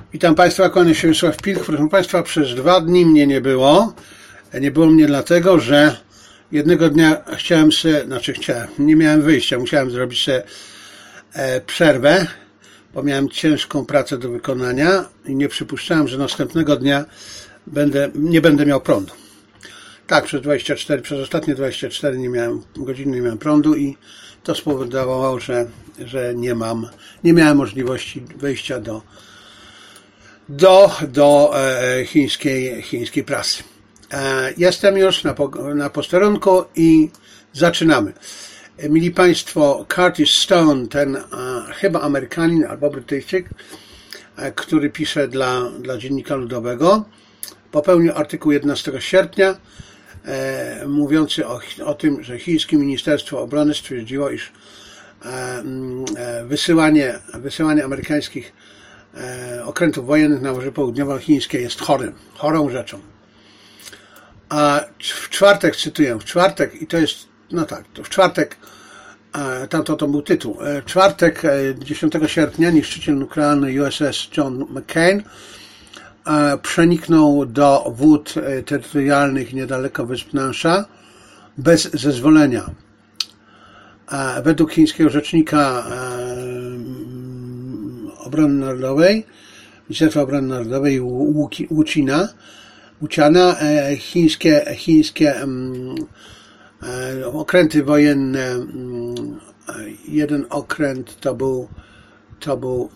Witam Państwa, kłania się Wiesław Pilch. Proszę Państwa, przez 2 dni mnie nie było. Nie było mnie dlatego, że jednego dnia nie miałem wyjścia. Musiałem zrobić sobie przerwę, bo miałem ciężką pracę do wykonania i nie przypuszczałem, że następnego dnia nie będę miał prądu. Tak, przez ostatnie 24 godziny nie miałem prądu i to spowodowało, że nie miałem możliwości wejścia do chińskiej prasy. Jestem już na posterunku i zaczynamy. Mili Państwo, Curtis Stone, ten chyba Amerykanin albo Brytyjczyk, który pisze dla Dziennika Ludowego, popełnił artykuł 11 sierpnia mówiący o tym, że chińskie Ministerstwo Obrony stwierdziło, iż wysyłanie amerykańskich okrętów wojennych na Morze Południowochińskie jest chorą rzeczą. A w czwartek, cytuję, i to jest, w czwartek, to był tytuł, w czwartek 10 sierpnia niszczyciel nuklearny USS John McCain przeniknął do wód terytorialnych niedaleko wysp Nansha bez zezwolenia. Według chińskiego rzecznika Obrony Narodowej, Ministerstwa Obrony Narodowej Łuciana, chińskie okręty wojenne, jeden okręt to był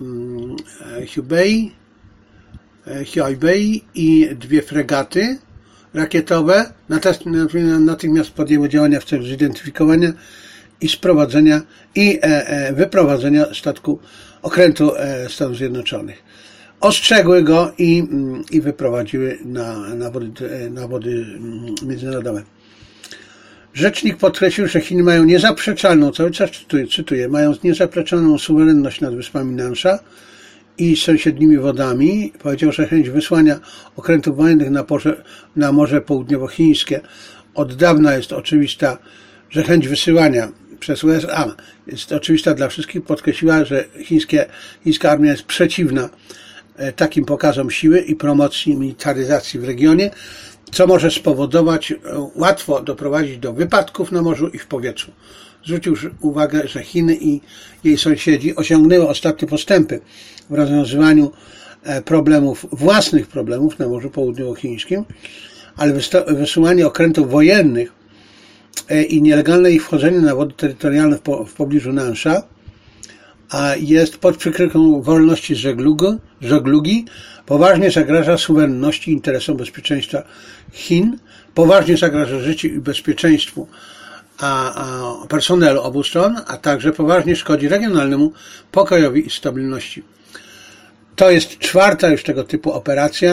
Huaibei i 2 fregaty rakietowe natychmiast podjęły działania w celu zidentyfikowania i sprowadzenia i wyprowadzenia okrętu Stanów Zjednoczonych. Ostrzegły go i wyprowadziły na wody międzynarodowe. Rzecznik podkreślił, że Chiny mają niezaprzeczalną, cały czas cytuję, mają niezaprzeczalną suwerenność nad wyspami Nansha i sąsiednimi wodami. Powiedział, że chęć wysłania okrętów wojennych na Morze Południowochińskie od dawna jest oczywista, że chęć wysyłania przez USA jest oczywista dla wszystkich. Podkreśliła, że chińska armia jest przeciwna takim pokazom siły i promocji militaryzacji w regionie, co może spowodować, łatwo doprowadzić do wypadków na morzu i w powietrzu. Zwrócił uwagę, że Chiny i jej sąsiedzi osiągnęły ostatnie postępy w rozwiązywaniu własnych problemów na Morzu Południowochińskim, ale wysyłanie okrętów wojennych i nielegalne ich wchodzenie na wody terytorialne w pobliżu Nansha jest pod przykryciem wolności żeglugi, poważnie zagraża suwerenności i interesom bezpieczeństwa Chin, poważnie zagraża życiu i bezpieczeństwu personelu obu stron, a także poważnie szkodzi regionalnemu pokojowi i stabilności. To jest 4. już tego typu operacja.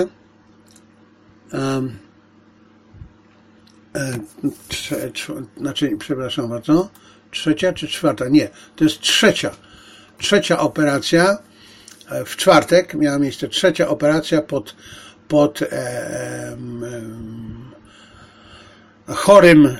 Przepraszam bardzo, 3. czy 4? Nie, to jest 3. operacja. W czwartek miała miejsce 3. operacja pod chorym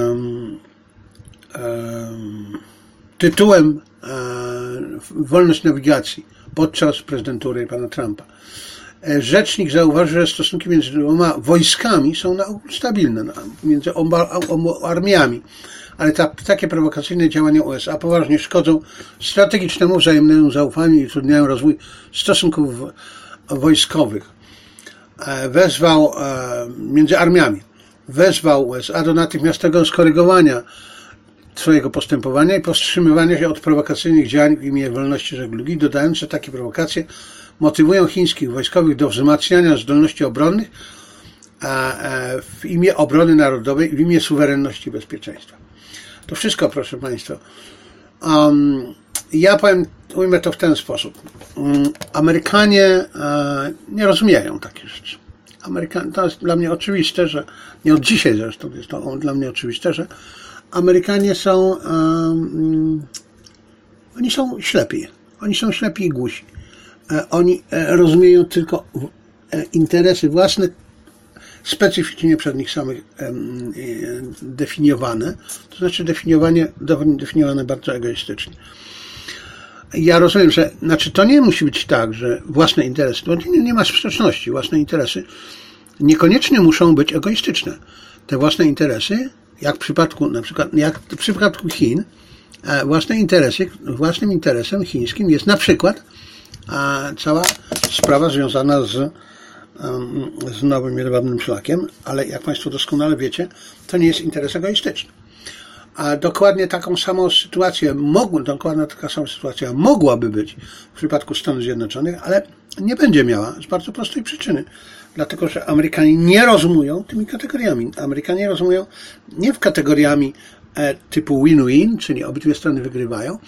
tytułem wolność nawigacji podczas prezydentury pana Trumpa. Rzecznik zauważył, że stosunki między 2 wojskami są na ogół stabilne, między obu armiami, ale takie prowokacyjne działania USA poważnie szkodzą strategicznemu wzajemnemu zaufaniu i utrudniają rozwój stosunków wojskowych. Między armiami. Wezwał USA do natychmiastowego skorygowania swojego postępowania i powstrzymywania się od prowokacyjnych działań w imię wolności żeglugi, dodając, że takie prowokacje motywują chińskich wojskowych do wzmacniania zdolności obronnych w imię obrony narodowej, w imię suwerenności i bezpieczeństwa. To wszystko, proszę Państwa. Ja ujmę to w ten sposób. Amerykanie nie rozumieją takich rzeczy. To jest dla mnie oczywiste, że nie od dzisiaj zresztą jest to dla mnie oczywiste, że Amerykanie oni są ślepi. Oni są ślepi i głusi. Oni rozumieją tylko interesy własne, specyficznie przez nich samych definiowane, to znaczy definiowane bardzo egoistycznie. ja rozumiem, że to nie musi być tak, że własne interesy, bo nie ma sprzeczności, własne interesy niekoniecznie muszą być egoistyczne. Te własne interesy, jak w przypadku Chin, własnym interesem chińskim jest na przykład cała sprawa związana z nowym jedwabnym szlakiem, ale jak Państwo doskonale wiecie, to nie jest interes egoistyczny. A dokładnie taka sama sytuacja mogłaby być w przypadku Stanów Zjednoczonych, ale nie będzie miała z bardzo prostej przyczyny. Dlatego, że Amerykanie nie rozumują tymi kategoriami. Amerykanie rozumują nie w kategoriami typu win-win, czyli obydwie strony wygrywają,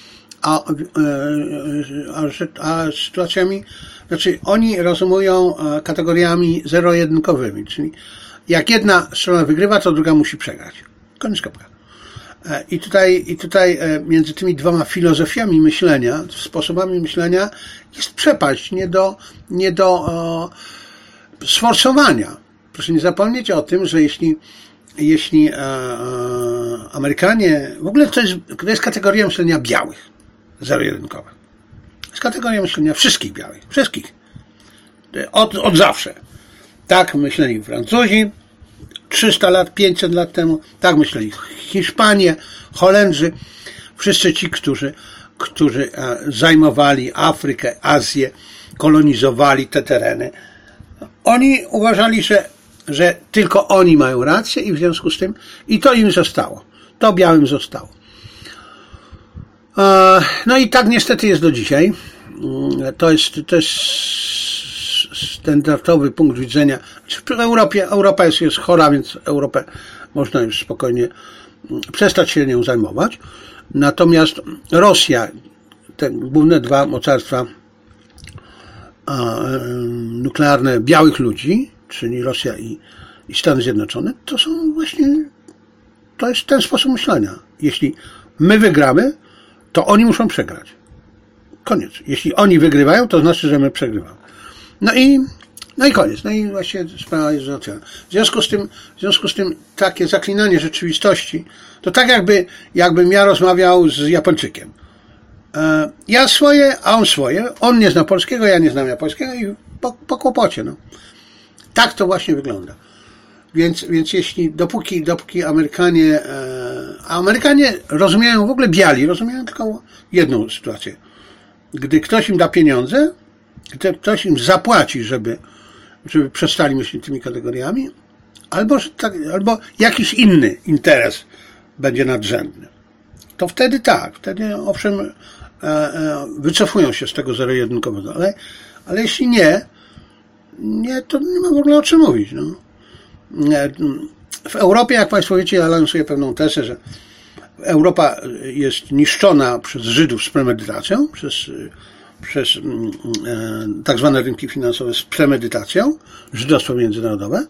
a sytuacjami, oni rozumują kategoriami zero-jedynkowymi, czyli jak jedna strona wygrywa, to druga musi przegrać. Koniec, kropka. I tutaj między tymi dwoma filozofiami myślenia, sposobami myślenia jest przepaść nie do sforsowania. Proszę nie zapomnieć o tym, że jeśli Amerykanie, w ogóle to jest kategoria myślenia białych, zero-jedynkowa. To jest kategoria myślenia wszystkich białych, wszystkich. Od zawsze. Tak myśleli Francuzi 300 lat, 500 lat temu, tak myśleli Hiszpanie, Holendrzy, wszyscy ci, którzy zajmowali Afrykę, Azję, kolonizowali te tereny. Oni uważali, że tylko oni mają rację i w związku z tym i to im zostało. To białym zostało. No i tak niestety jest do dzisiaj. To jest standardowy punkt widzenia. W Europa jest chora, więc Europę można już spokojnie przestać się nią zajmować. Natomiast Rosja, te główne dwa mocarstwa nuklearne białych ludzi, czyli Rosja i Stany Zjednoczone, to jest ten sposób myślenia. Jeśli my wygramy, to oni muszą przegrać. Koniec. Jeśli oni wygrywają, to znaczy, że my przegrywamy. No i koniec. No i właśnie sprawa jest załatwiona. W związku z tym takie zaklinanie rzeczywistości, to tak jakbym ja rozmawiał z Japończykiem. Ja swoje, a on swoje. On nie zna polskiego, ja nie znam japońskiego i po kłopocie. No. Tak to właśnie wygląda. Więc dopóki Amerykanie rozumieją w ogóle biali, rozumieją tylko jedną sytuację. Gdy ktoś im da pieniądze, gdy ktoś im zapłaci, żeby przestali myśleć tymi kategoriami, albo jakiś inny interes będzie nadrzędny. To wtedy tak, wtedy owszem wycofują się z tego zero-jedynkowego, ale jeśli nie, to nie ma w ogóle o czym mówić. No. W Europie, jak Państwo wiecie, ja lansuję pewną tezę, że Europa jest niszczona przez Żydów z premedytacją, przez tak zwane rynki finansowe z premedytacją, żydostwo międzynarodowe.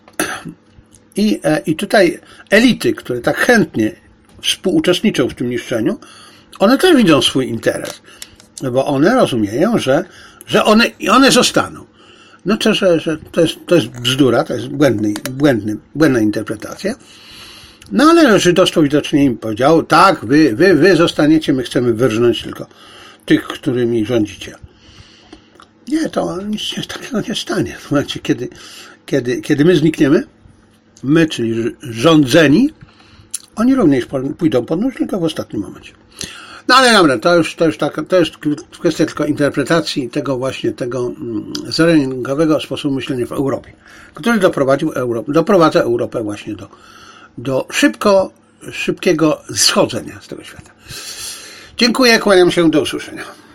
I tutaj elity, które tak chętnie współuczestniczą w tym niszczeniu, one też widzą swój interes, bo one rozumieją, że one zostaną. No to jest bzdura, to jest błędna interpretacja. No ale żydostwo widocznie im powiedziało, tak, wy zostaniecie, my chcemy wyrżnąć tylko tych, którymi rządzicie. Nie, to nic takiego nie stanie. Słuchajcie, kiedy my znikniemy, my, czyli rządzeni, oni również pójdą pod nóż, tylko w ostatnim momencie. No ale dobra, to jest kwestia tylko interpretacji tego zero-jedynkowego sposobu myślenia w Europie, który doprowadza Europę właśnie do szybkiego schodzenia z tego świata. Dziękuję, kłaniam się, do usłyszenia.